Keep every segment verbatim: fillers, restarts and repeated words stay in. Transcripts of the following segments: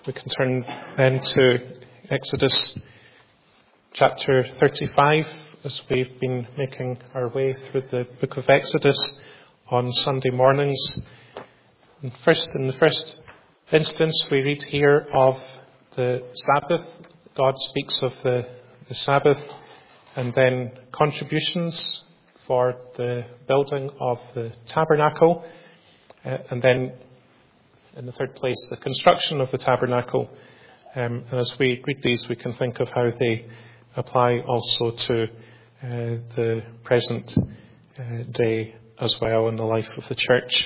We can turn then to Exodus chapter thirty-five as we've been making our way through the book of Exodus on Sunday mornings. And first, in the first instance, we read here of the Sabbath. God speaks of the, the Sabbath, and then contributions for the building of the tabernacle, uh, and then in the third place, the construction of the tabernacle. Um, and as we read these, we can think of how they apply also to uh, the present uh, day as well in the life of the church.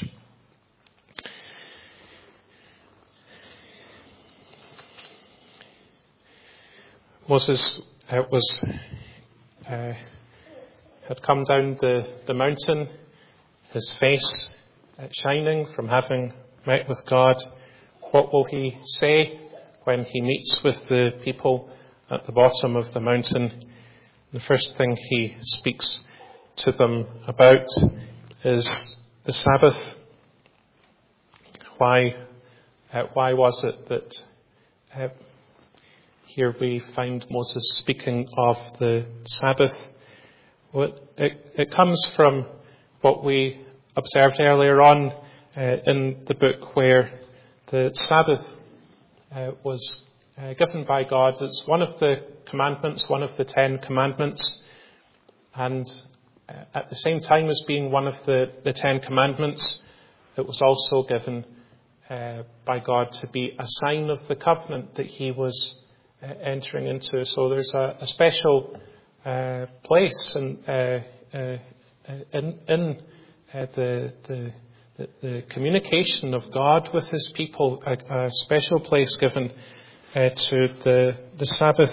Moses uh, was uh, had come down the, the mountain, his face uh, shining from having met with God. What will he say when he meets with the people at the bottom of the mountain? The first thing he speaks to them about is the Sabbath. Why, uh, why was it that uh, here we find Moses speaking of the Sabbath? Well, it, it comes from what we observed earlier on uh, in the book, where the Sabbath uh, was uh, given by God. It's one of the commandments, one of the Ten Commandments, and uh, at the same time as being one of the, the Ten Commandments, it was also given uh, by God to be a sign of the covenant that he was uh, entering into. So there's a, a special uh, place in, uh, uh, in, in uh, the, the The, the communication of God with his people, a, a special place given uh, to the, the Sabbath.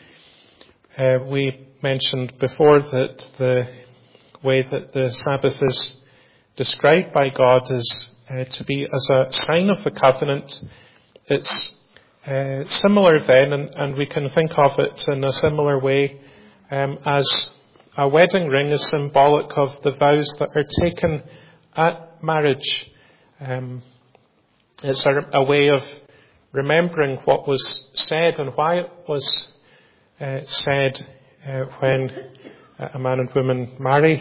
Uh, we mentioned before that the way that the Sabbath is described by God is uh, to be as a sign of the covenant. It's uh, similar then, and, and we can think of it in a similar way um, as a wedding ring is symbolic of the vows that are taken at marriage. Um, it's a, a way of remembering what was said and why it was uh, said uh, when a man and woman marry.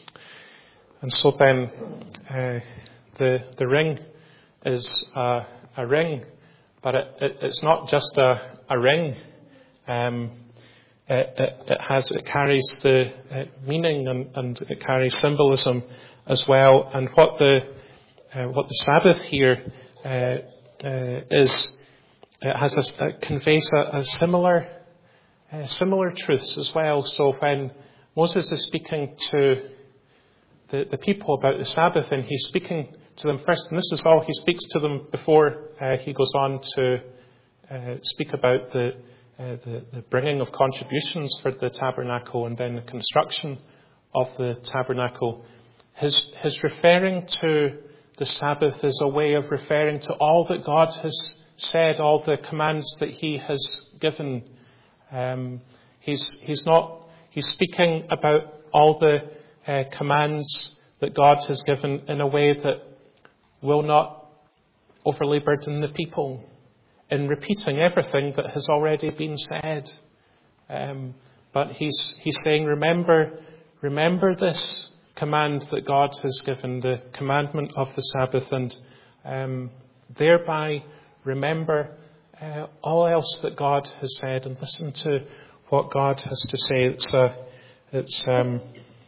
And so then uh, the the ring is a, a ring, but it, it, it's not just a, a ring. Um, it, it, it has it carries the uh, meaning and, and it carries symbolism as well. And what the uh, what the Sabbath here uh, uh, is, it has a, it conveys a, a similar uh, similar truths as well. So when Moses is speaking to the, the people about the Sabbath, and he's speaking to them first, and this is all he speaks to them before uh, he goes on to uh, speak about the, uh, the the bringing of contributions for the tabernacle and then the construction of the tabernacle. His, his referring to the Sabbath is a way of referring to all that God has said, all the commands that he has given. Um, he's, he's not, he's speaking about all the uh, commands that God has given in a way that will not overly burden the people in repeating everything that has already been said. Um, but he's, he's saying, remember, remember this command that God has given, the commandment of the Sabbath, and um, thereby remember uh, all else that God has said and listen to what God has to say. It's a, it's um,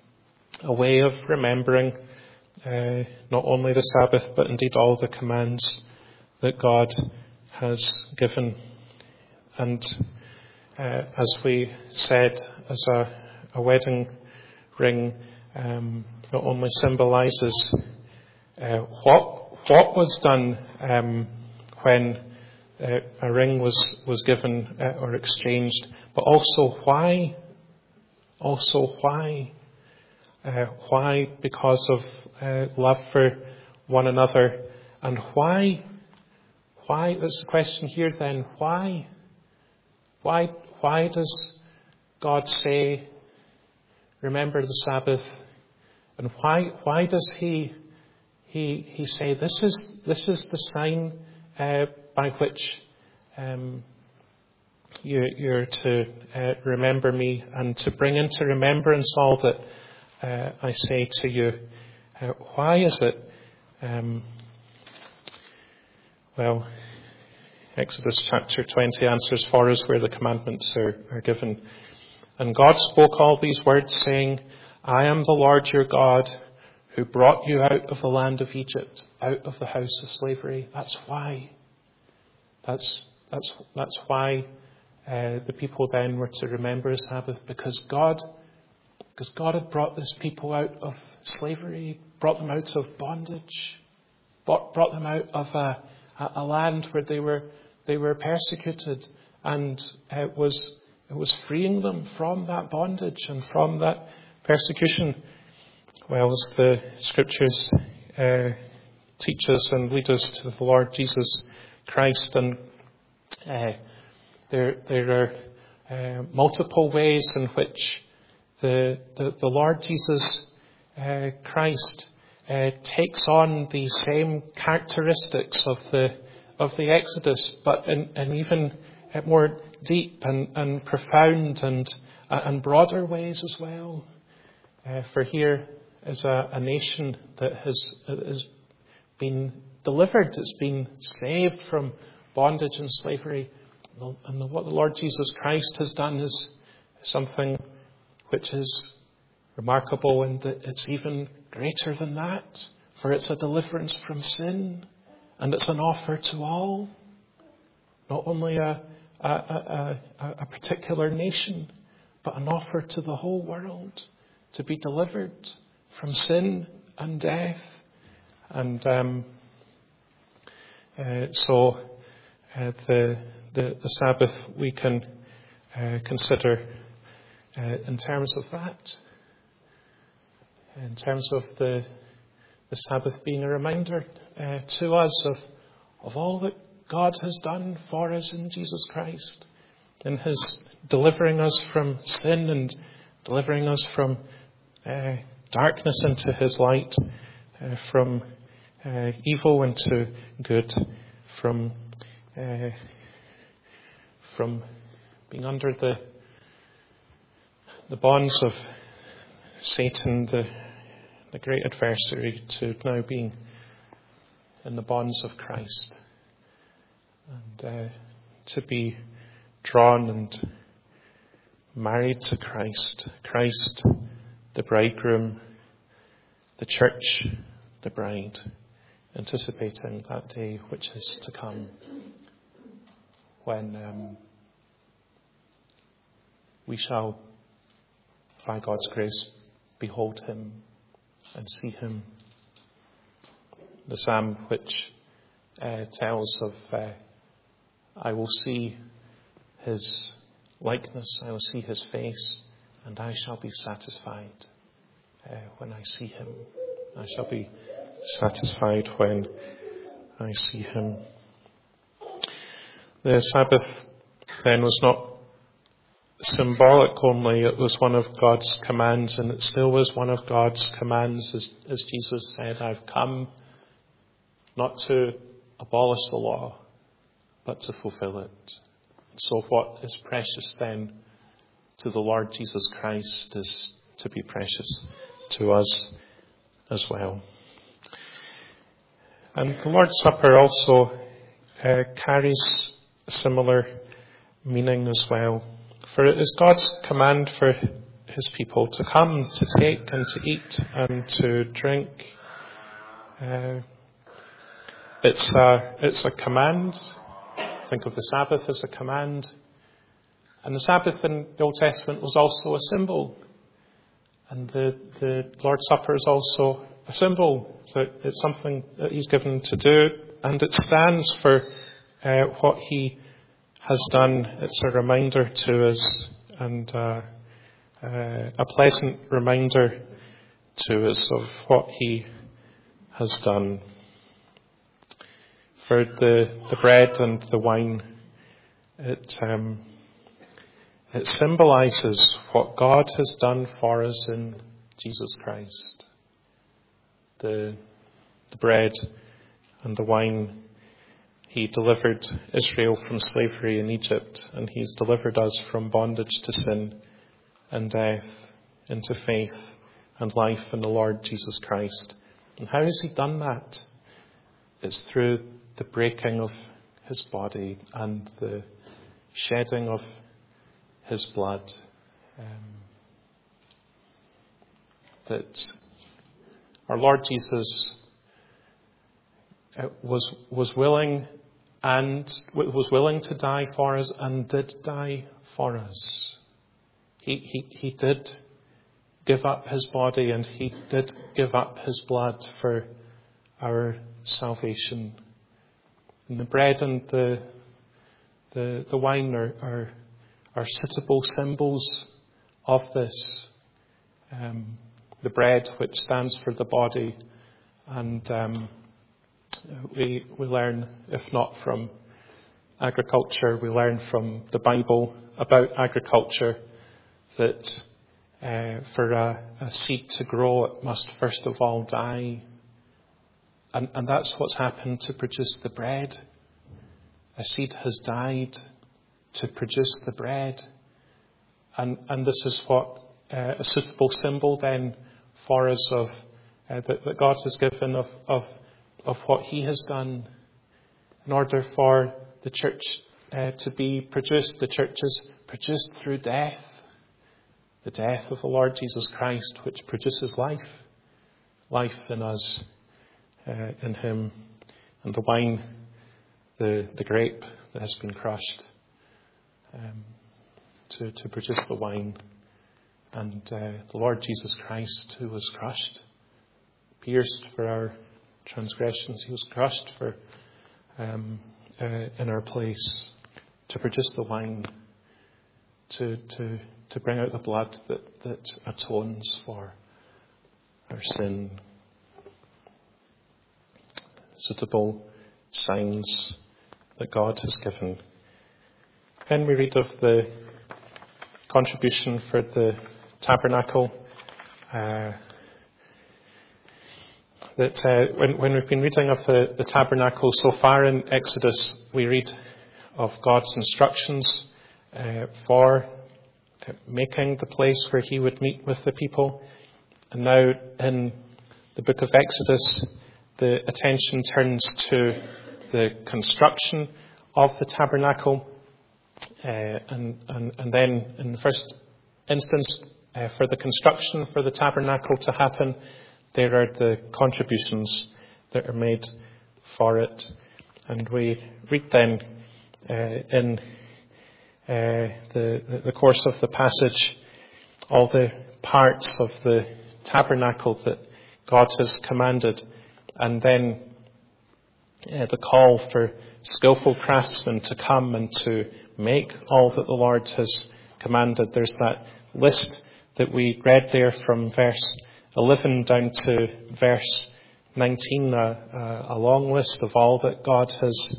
a way of remembering uh, not only the Sabbath but indeed all the commands that God has given. And uh, as we said, as a, a wedding ring Um, not only symbolises uh, what what was done um, when uh, a ring was was given uh, or exchanged, but also why, also why, uh, why because of uh, love for one another, and why, why? That's the question here. Then why, why, why does God say, remember the Sabbath? And why why does he he he say this is this is the sign uh, by which um, you, you're to uh, remember me and to bring into remembrance all that uh, I say to you. Uh, why is it? Um, well, Exodus chapter twenty answers for us where the commandments are, are given. And God spoke all these words, saying, I am the Lord your God, who brought you out of the land of Egypt, out of the house of slavery. That's why. That's that's that's why uh, the people then were to remember a Sabbath, because God, because God had brought this people out of slavery, brought them out of bondage, brought, brought them out of a, a, a land where they were they were persecuted, and it was it was freeing them from that bondage and from that persecution. Well, as the Scriptures uh, teach us and lead us to the Lord Jesus Christ, and uh, there there are uh, multiple ways in which the the, the Lord Jesus uh, Christ uh, takes on the same characteristics of the of the Exodus, but in, in even more deep and, and profound and and broader ways as well. Uh, for here is a, a nation that has has been delivered, it's been saved from bondage and slavery. And what the Lord Jesus Christ has done is something which is remarkable, and that it's even greater than that. For it's a deliverance from sin, and it's an offer to all. Not only a, a, a, a, a particular nation, but an offer to the whole world to be delivered from sin and death. And um, uh, so uh, the, the the Sabbath we can uh, consider uh, in terms of that, in terms of the the Sabbath being a reminder uh, to us of of all that God has done for us in Jesus Christ, in His delivering us from sin and delivering us from uh, darkness into His light, uh, from uh, evil into good, from uh, from being under the the bonds of Satan, the the great adversary, to now being in the bonds of Christ, and uh, to be drawn and married to Christ. Christ, the bridegroom, the church, the bride, anticipating that day which is to come, when um, we shall, by God's grace, behold Him and see Him. The psalm which uh, tells of, uh, I will see His likeness, I will see His face, and I shall be satisfied uh, when I see Him. I shall be satisfied when I see Him. The Sabbath then was not symbolic only, it was one of God's commands, and it still was one of God's commands, as, as Jesus said, I've come not to abolish the law, but to fulfill it. So what is precious then to the Lord Jesus Christ is to be precious to us as well. And the Lord's Supper also uh, carries a similar meaning as well. For it is God's command for His people to come, to take and to eat and to drink. Uh, it's a, it's a command. Think of the Sabbath as a command. And the Sabbath in the Old Testament was also a symbol. And the, the Lord's Supper is also a symbol. So it's something that He's given to do. And it stands for uh, what He has done. It's a reminder to us, and uh, uh, a pleasant reminder to us of what He has done. For the, the bread and the wine, it um, it symbolises what God has done for us in Jesus Christ. The the bread and the wine He delivered Israel from slavery in Egypt, and he's delivered us from bondage to sin and death into faith and life in the Lord Jesus Christ. And how has he done that? It's through the breaking of his body and the shedding of his blood. Um, that our Lord Jesus uh, was was willing and was willing to die for us and did die for us. He he he did give up his body and he did give up his blood for our salvation. And the bread and the the the wine are are, are suitable symbols of this. Um, the bread, which stands for the body, and um, we we learn, if not from agriculture, we learn from the Bible about agriculture that uh, for a, a seed to grow, it must first of all die, and and that's what's happened to produce the bread. A seed has died to produce the bread, and and this is what uh, a suitable symbol then for us of uh, that, that God has given of, of of what he has done in order for the church uh, to be produced. The church is produced through death, the death of the Lord Jesus Christ, which produces life, life in us, uh, in him, and the wine, the the grape that has been crushed um, to to produce the wine. And uh, the Lord Jesus Christ, who was crushed, pierced for our transgressions, he was crushed for um, uh, in our place to produce the wine, to to to bring out the blood that, that atones for our sin. Suitable signs that God has given. Then we read of the contribution for the tabernacle. Uh, that uh, when, when we've been reading of the, the tabernacle so far in Exodus, we read of God's instructions uh, for uh, making the place where he would meet with the people. And now in the book of Exodus, the attention turns to the construction of the tabernacle. Uh, and, and, and then in the first instance, uh, for the construction for the tabernacle to happen, there are the contributions that are made for it. And we read then uh, in uh, the, the course of the passage all the parts of the tabernacle that God has commanded, and then uh, the call for skillful craftsmen to come and to make all that the Lord has commanded. There's that list that we read there from verse eleven down to verse nineteen, a, a long list of all that God has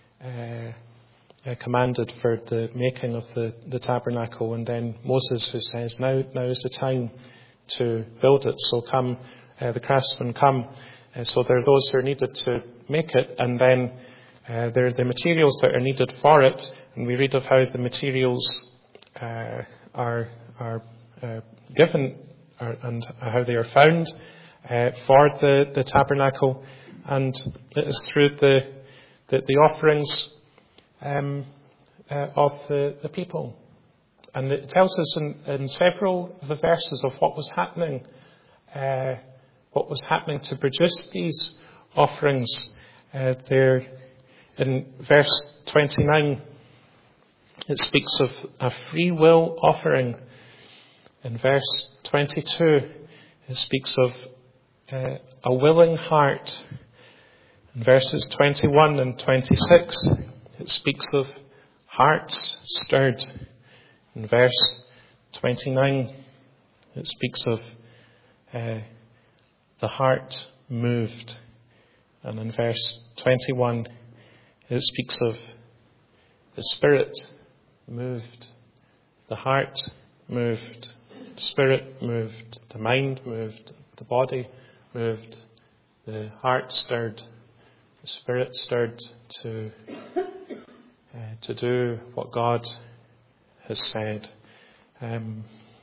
uh, commanded for the making of the, the tabernacle. And then Moses, who says, now, now is the time to build it. So come, uh, the craftsmen come. Uh, so there are those who are needed to make it, and then uh, there are the materials that are needed for it. And we read of how the materials uh, are are uh, given or, and how they are found uh, for the, the tabernacle, and it is through the the, the offerings um, uh, of the, the people. And it tells us in, in several of the verses of what was happening, uh, what was happening to produce these offerings. Uh, there, in verse twenty-nine, it speaks of a free will offering. In verse twenty-two, it speaks of uh, a willing heart. In verses twenty-one and twenty-six, it speaks of hearts stirred. In verse twenty-nine, it speaks of uh, the heart moved. And in verse twenty-one, it speaks of the Spirit moved, the heart moved, the Spirit moved, the mind moved, the body moved, the heart stirred, the Spirit stirred to uh, to do what God has said. Um,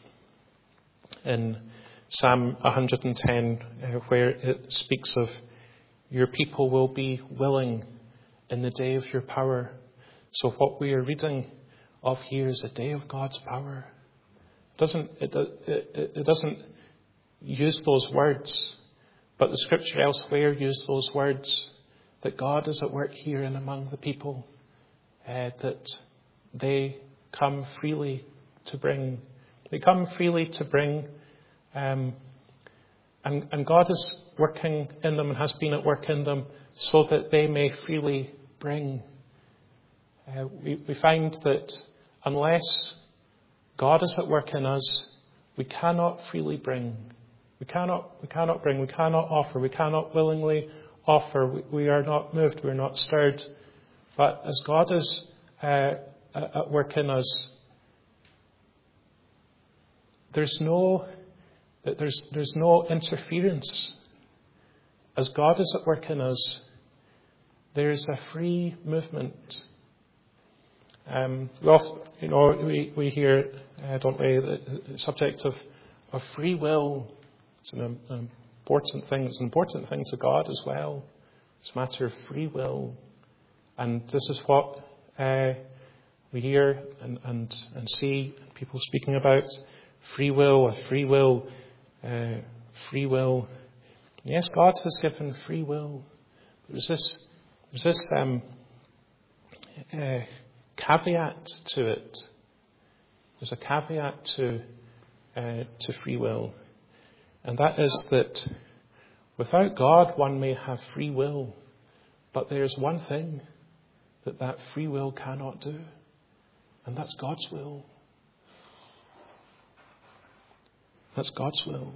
in Psalm one hundred ten, uh, where it speaks of your people will be willing in the day of your power. So what we are reading of here is a day of God's power. It doesn't, it, it, it doesn't use those words, but the scripture elsewhere use those words, that God is at work here and among the people, uh, that they come freely to bring. They come freely to bring, um, and, and God is working in them and has been at work in them so that they may freely bring. Uh, we, we find that unless God is at work in us, we cannot freely bring. We cannot, we cannot bring, we cannot offer, we cannot willingly offer. We, we are not moved, we are not stirred. But as God is uh, at work in us, there's no, there's, there's no interference. As God is at work in us, there is a free movement. Um, we often, you know, we, we hear, uh, don't we, the, the subject of, of free will. It's an, an important thing. It's an important thing to God as well. It's a matter of free will. And this is what uh, we hear and, and, and see people speaking about. Free will, a free will, uh, free will. Yes, God has given free will. There's this, there's this um, uh, caveat to it. There's a caveat to uh, to free will, and that is that without God, one may have free will, but there's one thing that that free will cannot do, and that's God's will. That's God's will.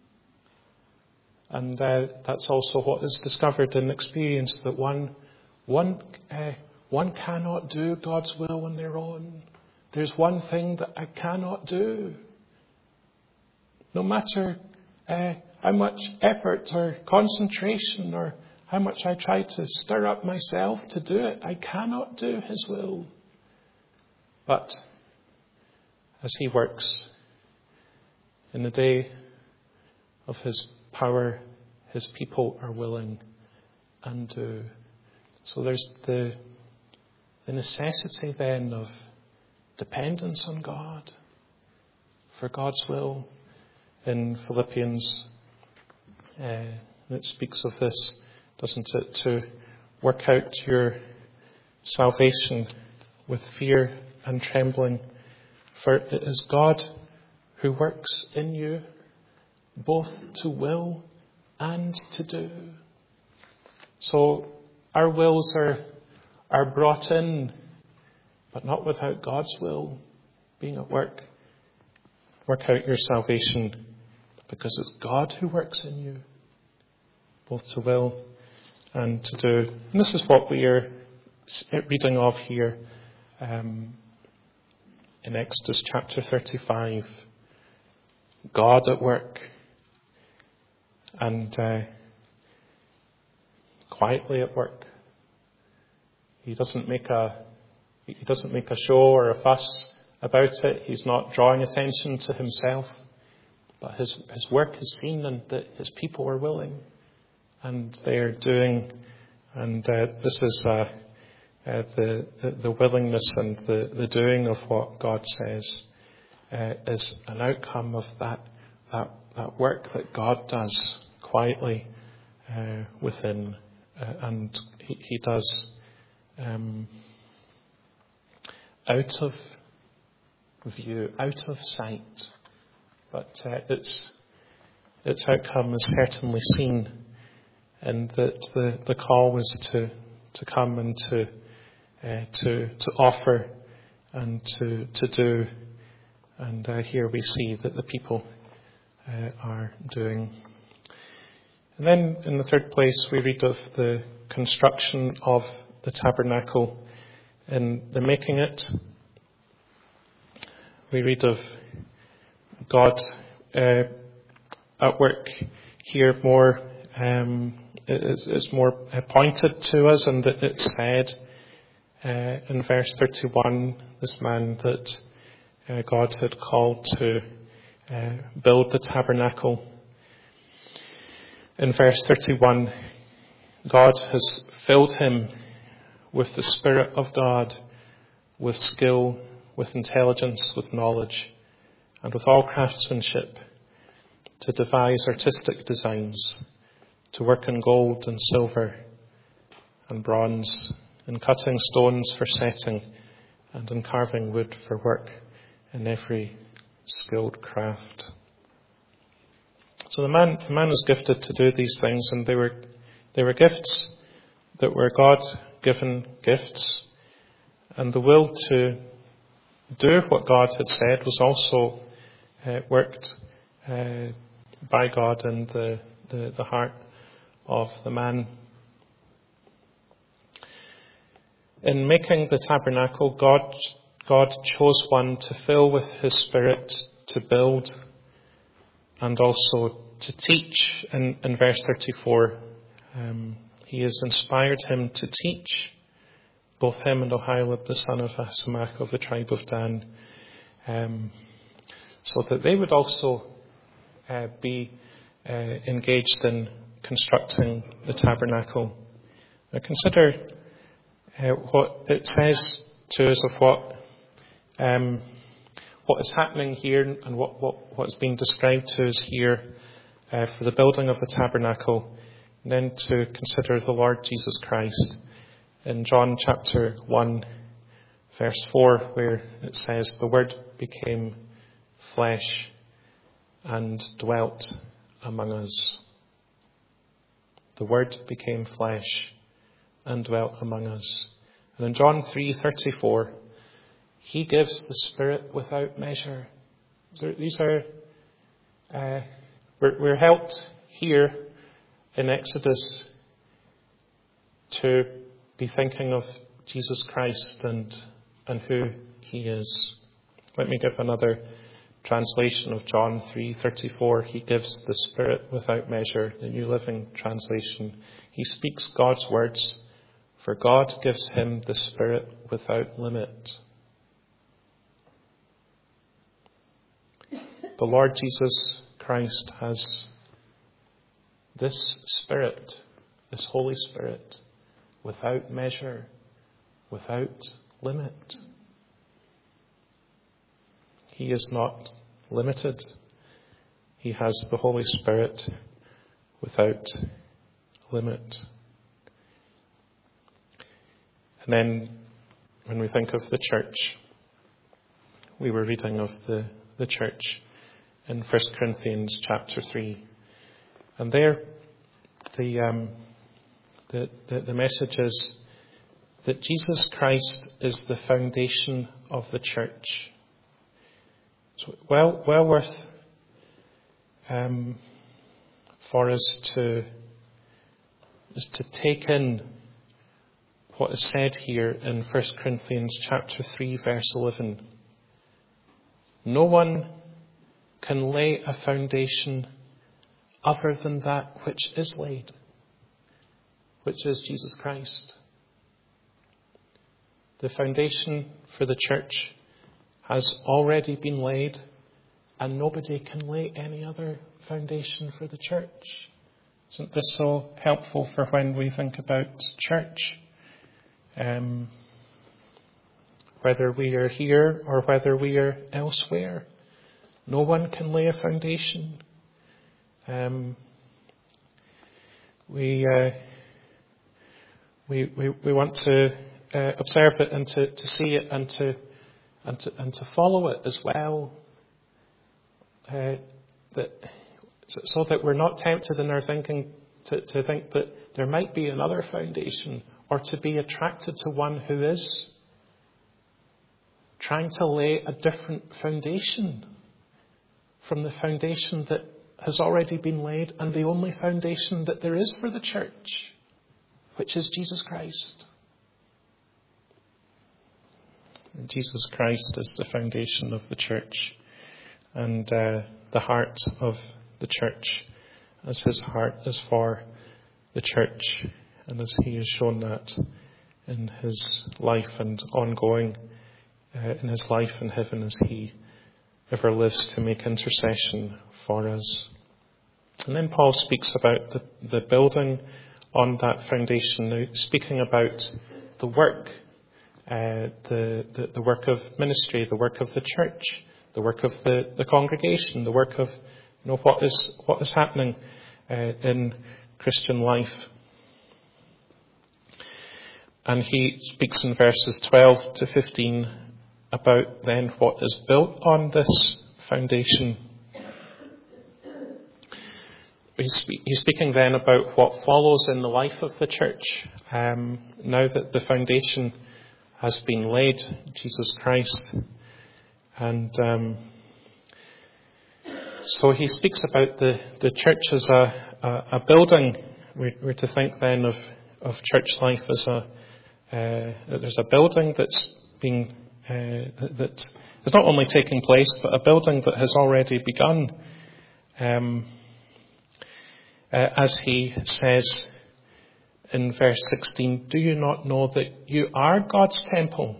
And uh, that's also what is discovered and experienced, that one, one, uh, one cannot do God's will on their own. There's one thing that I cannot do. No matter uh, how much effort or concentration or how much I try to stir up myself to do it, I cannot do His will. But as He works in the day of His power, His people are willing and do. So there's the, the necessity then of dependence on God for God's will. In Philippians, uh, it speaks of this, doesn't it? To work out your salvation with fear and trembling. For it is God who works in you both to will and to do. So our wills are are brought in, but not without God's will being at work. Work out your salvation, because it's God who works in you both to will and to do. And this is what we are reading of here um, in Exodus chapter thirty-five. God at work, and uh, quietly at work. He doesn't make a he doesn't make a show or a fuss about it. He's not drawing attention to himself, but his his work is seen, and that his people are willing, and they are doing. And uh, this is uh, uh, the, the the willingness and the, the doing of what God says. Uh, is an outcome of that that that work that God does quietly uh, within, uh, and he, he does um, out of view, out of sight, but uh, its its outcome is certainly seen, and that the, the call was to to come and to uh, to to offer and to to do. And uh, here we see that the people uh, are doing. And then in the third place, we read of the construction of the tabernacle and the making it. We read of God uh, at work here more um, is, is more pointed to us, and that it said uh, in verse thirty-one, this man that uh, God had called to uh, build the tabernacle. In verse thirty-one, God has filled him with the Spirit of God, with skill, with intelligence, with knowledge, and with all craftsmanship, to devise artistic designs, to work in gold and silver and bronze, in cutting stones for setting, and in carving wood for work in every skilled craft. So the man, the man was gifted to do these things, and they were, they were gifts that were God-given gifts, and the will to do what God had said was also uh, worked uh, by God in the, the, the heart of the man. In making the tabernacle, God, God chose one to fill with his Spirit, to build, and also to teach. In, in verse thirty-four, um, he has inspired him to teach, both him and Oholiab, the son of Ahisamach of the tribe of Dan, um, so that they would also uh, be uh, engaged in constructing the tabernacle. Now consider uh, what it says to us of what um, what is happening here, and what, what, what is being described to us here uh, for the building of the tabernacle, and then to consider the Lord Jesus Christ in John chapter one, verse four, where it says, "The Word became flesh and dwelt among us." The Word became flesh and dwelt among us. And in John three thirty-four, he gives the Spirit without measure. So these are, uh, we're, we're helped here in Exodus to be thinking of Jesus Christ and, and who he is. Let me give another translation of John three thirty-four. He gives the Spirit without measure, the New Living Translation. He speaks God's words, for God gives him the Spirit without limit. The Lord Jesus Christ has this Spirit, this Holy Spirit, without measure, without limit. He is not limited. He has the Holy Spirit without limit. And then when we think of the church, we were reading of the, the church in First Corinthians chapter three. And there the, um, the, the, the message is that Jesus Christ is the foundation of the church. So well, well worth um, for us to, is to take in what is said here in First Corinthians chapter three, verse eleven. No one can lay a foundation other than that which is laid, which is Jesus Christ. The foundation for the church has already been laid, and nobody can lay any other foundation for the church. Isn't this so helpful for when we think about church? Um, whether we are here or whether we are elsewhere, no one can lay a foundation. Um, we, uh, we we we want to uh, observe it and to, to see it and to and to and to follow it as well. Uh, that so that we're not tempted in our thinking to, to think that there might be another foundation, or to be attracted to one who is trying to lay a different foundation from the foundation that has already been laid, and the only foundation that there is for the church, which is Jesus Christ. And Jesus Christ is the foundation of the church, and uh, the heart of the church, as his heart is for the church, and as he has shown that in his life and ongoing uh, in his life in heaven as he ever lives to make intercession for us. And then Paul speaks about the, the building on that foundation, now speaking about the work, uh, the, the, the work of ministry, the work of the church, the work of the, the congregation, the work of you know what is what is happening uh, in Christian life. And he speaks in verses twelve to fifteen about then what is built on this foundation. He's, he's speaking then about what follows in the life of the church. Um, now that the foundation has been laid, Jesus Christ. And um, so he speaks about the, the church as a, a, a building. We're, we're to think then of, of church life as a, uh, there's a building that's being, uh, that is not only taking place, but a building that has already begun. Um, Uh, as he says in verse sixteen, do you not know that you are God's temple?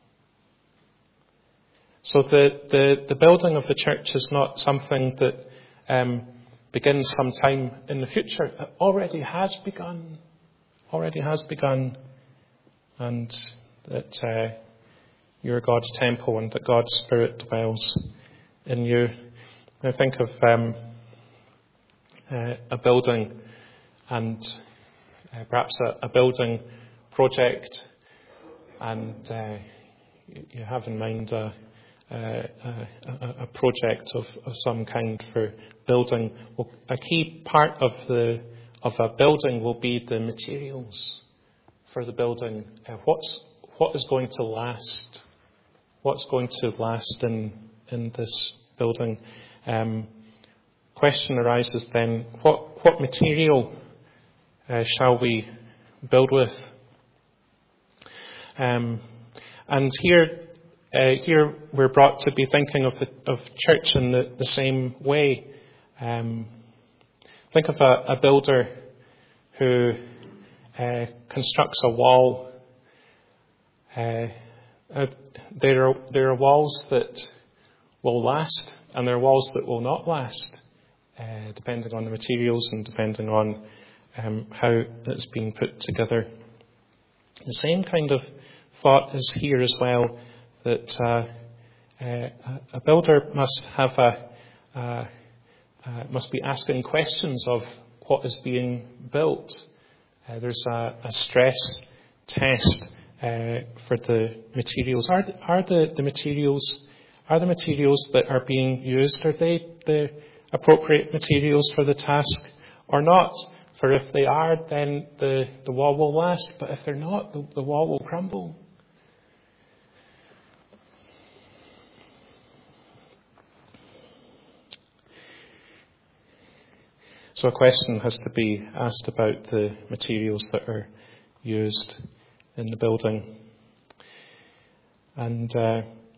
So the, the, the building of the church is not something that um, begins sometime in the future. It already has begun. Already has begun. And that uh, you're God's temple and that God's Spirit dwells in you. I think of... Um, Uh, a building and uh, perhaps a, a building project, and uh, you, you have in mind a, a, a, a project of, of some kind for building. Well, a key part of the of a building will be the materials for the building. Uh, what's what is going to last? What's going to last in in this building? Um, Question arises then, what, what material uh, shall we build with? Um, and here uh, here we're brought to be thinking of the of church in the, the same way. Um, think of a, a builder who uh, constructs a wall. Uh, uh, there are there are walls that will last, and there are walls that will not last. Uh, depending on the materials and depending on um, how it's being put together. The same kind of thought is here as well, that uh, uh, a builder must have a uh, uh, must be asking questions of what is being built. Uh, there's a, a stress test uh, for the materials. Are the, are the, the materials are the materials that are being used, are they the appropriate materials for the task or not? For if they are, then the, the wall will last, but if they're not, the, the wall will crumble. So a question has to be asked about the materials that are used in the building. And uh,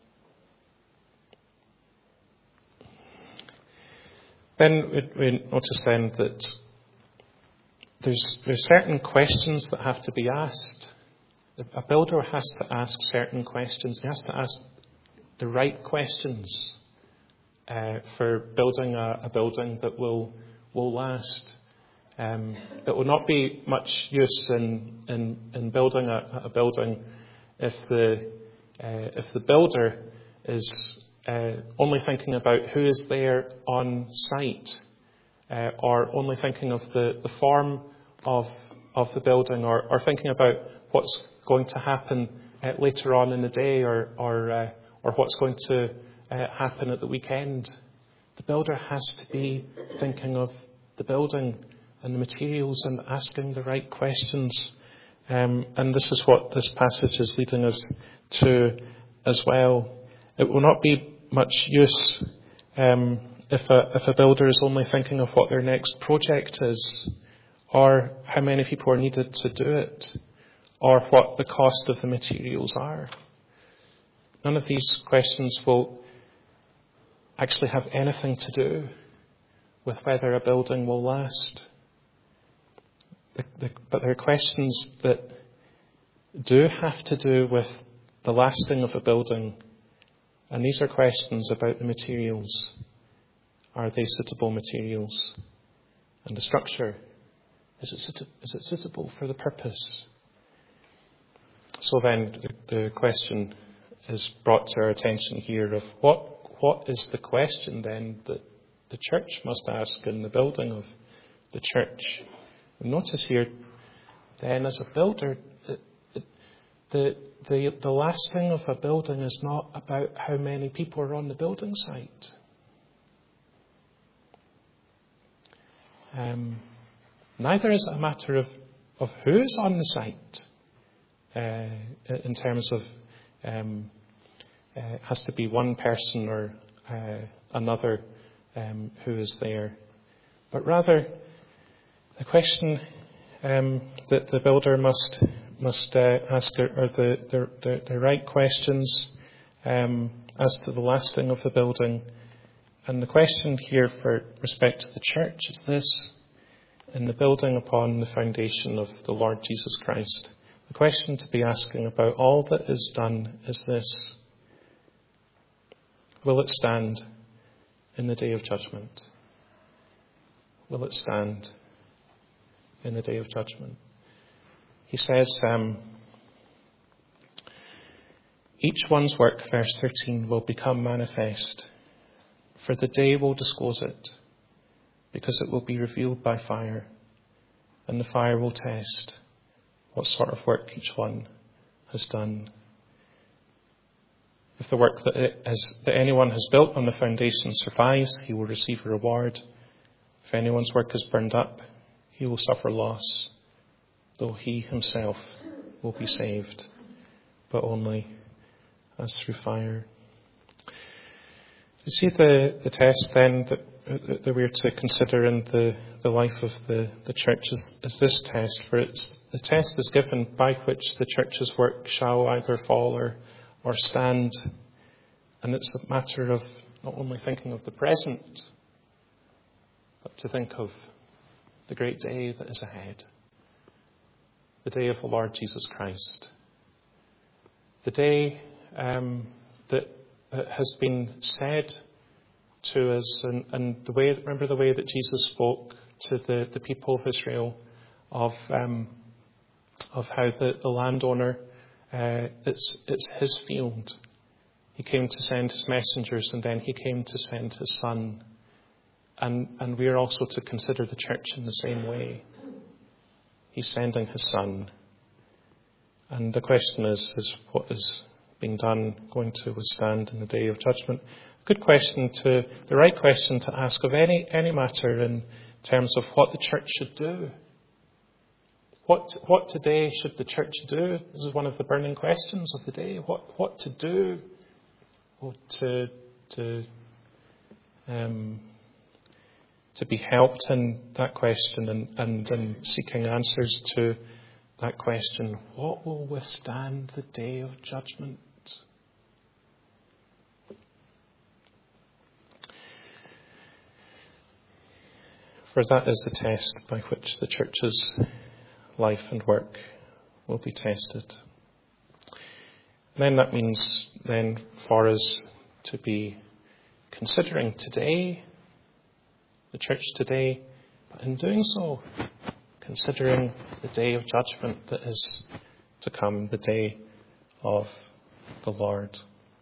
Then we notice then that there's, there's certain questions that have to be asked. A builder has to ask certain questions. He has to ask the right questions uh, for building a, a building that will will last. Um, it will not be much use in in, in building a, a building if the uh, if the builder is Uh, only thinking about who is there on site, uh, or only thinking of the, the form of of the building, or, or thinking about what's going to happen uh, later on in the day, or or uh, or what's going to uh, happen at the weekend. The builder has to be thinking of the building and the materials and asking the right questions. Um, and this is what this passage is leading us to as well. It will not be much use um, if a if a builder is only thinking of what their next project is, or how many people are needed to do it, or what the cost of the materials are. None of these questions will actually have anything to do with whether a building will last. the, the, but there are questions that do have to do with the lasting of a building. And these are questions about the materials. Are they suitable materials? And the structure, is it, suit- is it suitable for the purpose? So then the, the question is brought to our attention here of what what is the question then that the church must ask in the building of the church. Notice here, then, as a builder, it, it, the, the, the lasting of a building is not about how many people are on the building site. Um, neither is it a matter of, of who is on the site, uh, in terms of um, uh, it has to be one person or uh, another um, who is there, but rather the question um, that the builder must must uh, ask are the, the, the, the right questions um, as to the lasting of the building. And the question here for respect to the church is this: in the building upon the foundation of the Lord Jesus Christ, the question to be asking about all that is done is this: will it stand in the day of judgment? Will it stand in the day of judgment? He says, um, each one's work, verse thirteen, will become manifest, for the day will disclose it, because it will be revealed by fire, and the fire will test what sort of work each one has done. If the work that, it has, that anyone has built on the foundation survives, he will receive a reward. If anyone's work is burned up, he will suffer loss, though he himself will be saved, but only as through fire. You see the, the test then that, that we're to consider in the, the life of the, the church is, is this test, for it's, the test is given by which the church's work shall either fall or, or stand. And it's a matter of not only thinking of the present, but to think of the great day that is ahead. The day of the Lord Jesus Christ. The day um, that, that has been said to us, and, and the way, remember the way that Jesus spoke to the, the people of Israel of um, of how the, the landowner, uh, it's it's his field. He came to send his messengers, and then he came to send his son. And and we are also to consider the church in the same way. He's sending his son. And the question is, is what is being done going to withstand in the day of judgment? Good question to, the right question to ask of any, any matter in terms of what the church should do. What what today should the church do? This is one of the burning questions of the day. What what to do? Well, to to um to be helped in that question and, and, and seeking answers to that question. What will withstand the day of judgment? For that is the test by which the church's life and work will be tested. And then that means then for us to be considering today, the church today, but in doing so, considering the day of judgment that is to come, the day of the Lord.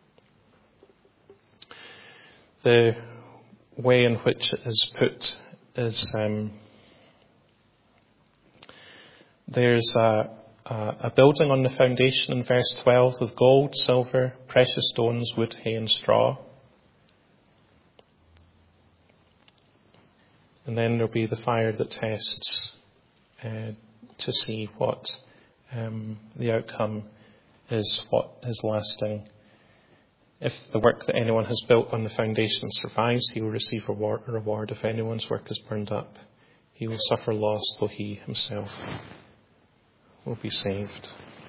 The way in which it is put is um, there's a, a, a building on the foundation in verse twelve with gold, silver, precious stones, wood, hay and straw. And then there'll be the fire that tests uh, to see what um, the outcome is, what is lasting. If the work that anyone has built on the foundation survives, he will receive a reward. If anyone's work is burned up, he will suffer loss, though he himself will be saved.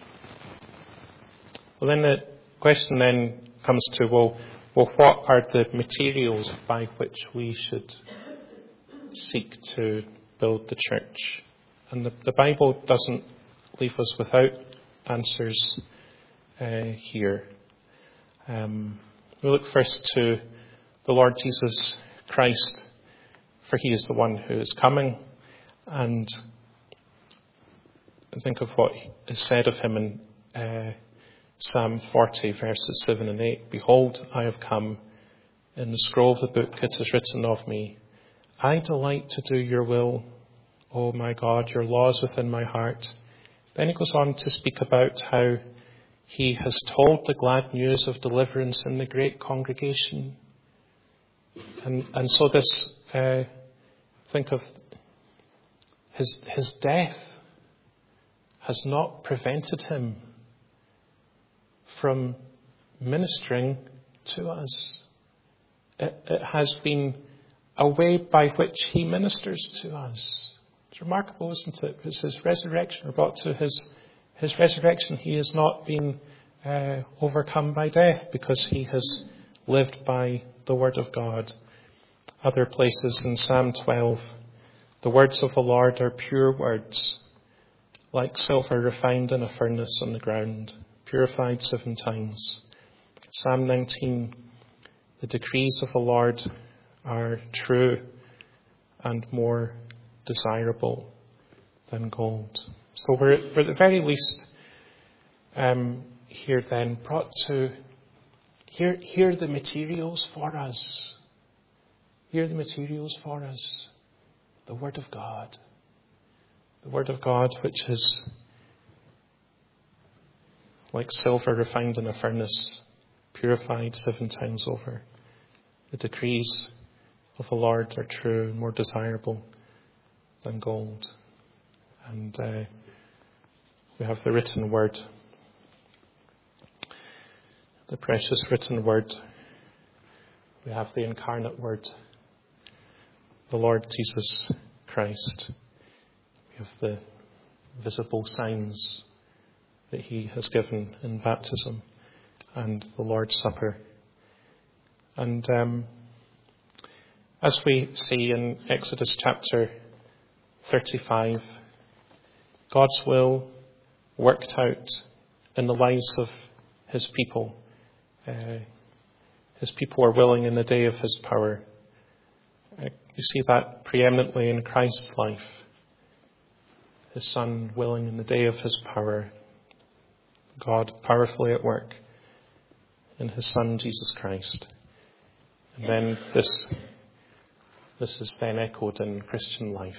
Well, then the question then comes to, well, well, what are the materials by which we should seek to build the church? And the, the Bible doesn't leave us without answers uh, here. Um, we look first to the Lord Jesus Christ, for he is the one who is coming. And think of what is said of him in uh, Psalm forty, verses seven and eight. Behold, I have come. In the scroll of the book it is written of me, I delight to do your will, O my God, your law is within my heart. Then he goes on to speak about how he has told the glad news of deliverance in the great congregation. And and so this, uh, think of his his death has not prevented him from ministering to us. It, it has been a way by which he ministers to us. It's remarkable, isn't it? It's his resurrection. We're brought to his his resurrection. He has not been uh, overcome by death because he has lived by the word of God. Other places in Psalm twelve, the words of the Lord are pure words, like silver refined in a furnace on the ground, purified seven times. Psalm nineteen, the decrees of the Lord are true and more desirable than gold. So we're, we're at the very least um, here then brought to hear, hear the materials for us. Hear the materials for us. The Word of God. The Word of God, which is like silver refined in a furnace, purified seven times over. The decrees of the Lord are true and more desirable than gold. And uh, we have the written word, the precious written word. We have the incarnate word, the Lord Jesus Christ. We have the visible signs that he has given in baptism and the Lord's Supper. And um, as we see in Exodus chapter thirty-five, God's will worked out in the lives of his people. Uh, his people are willing in the day of his power. Uh, you see that preeminently in Christ's life. His Son willing in the day of his power. God powerfully at work in his Son, Jesus Christ. And then this, this is then echoed in Christian life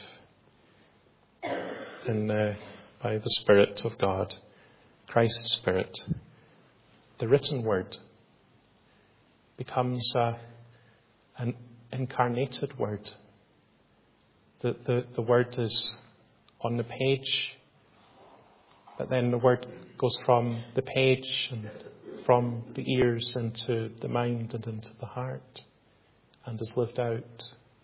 in, uh, by the Spirit of God, Christ's Spirit. The written word becomes uh, an incarnated word. The, the, the word is on the page, but then the word goes from the page and from the ears into the mind and into the heart and is lived out.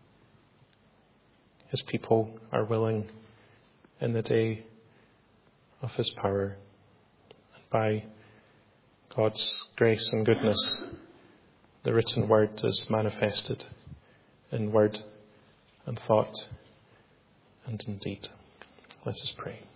His people are willing in the day of his power. And by God's grace and goodness, the written word is manifested in word and thought and in deed. Let us pray.